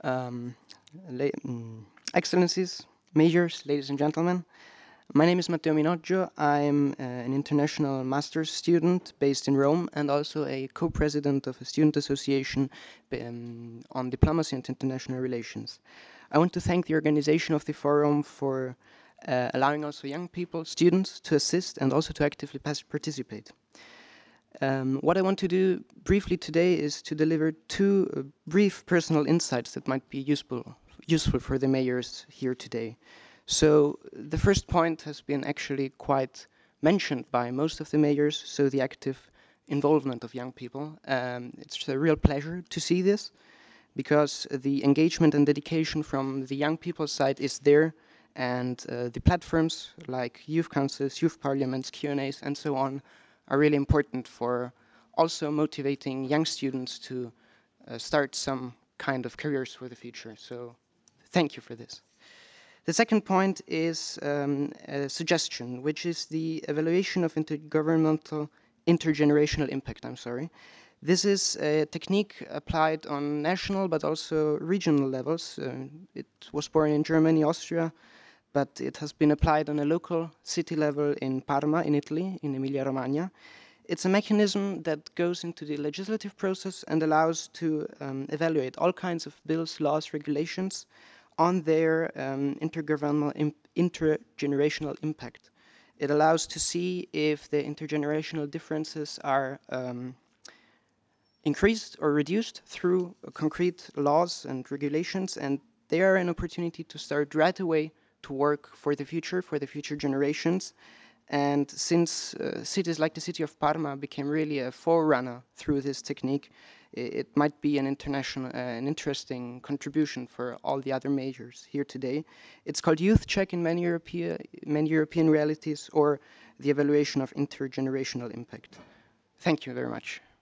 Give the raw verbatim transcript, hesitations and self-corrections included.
Um, la mm, Excellencies, majors, ladies and gentlemen, my name is Matteo Minoggio. I'm uh, an international master's student based in Rome and also a co-president of a student association um, on diplomacy and international relations. I want to thank the organization of the forum for uh, allowing also young people, students, to assist and also to actively participate. Um, what I want to do briefly today is to deliver two uh, brief personal insights that might be useful, useful for the mayors here today. So the first point has been actually quite mentioned by most of the mayors, so the active involvement of young people. Um, it's a real pleasure to see this because the engagement and dedication from the young people side is there, and uh, the platforms like youth councils, youth parliaments, Q and A's, and so on are really important for also motivating young students to uh, start some kind of careers for the future. So thank you for this. The second point is um, a suggestion, which is the evaluation of intergovernmental intergenerational impact, I'm sorry. This is a technique applied on national but also regional levels. Uh, it was born in Germany, Austria, but it has been applied on a local city level in Parma, in Italy, in Emilia-Romagna. It's a mechanism that goes into the legislative process and allows to um, evaluate all kinds of bills, laws, regulations on their um, intergovernmental, imp intergenerational impact. It allows to see if the intergenerational differences are um, increased or reduced through concrete laws and regulations, and they are an opportunity to start right away to work for the future, for the future generations. And since uh, cities like the city of Parma became really a forerunner through this technique, it, it might be an international, uh, an interesting contribution for all the other majors here today. It's called Youth Check in many European, many European realities, or the evaluation of intergenerational impact. Thank you very much.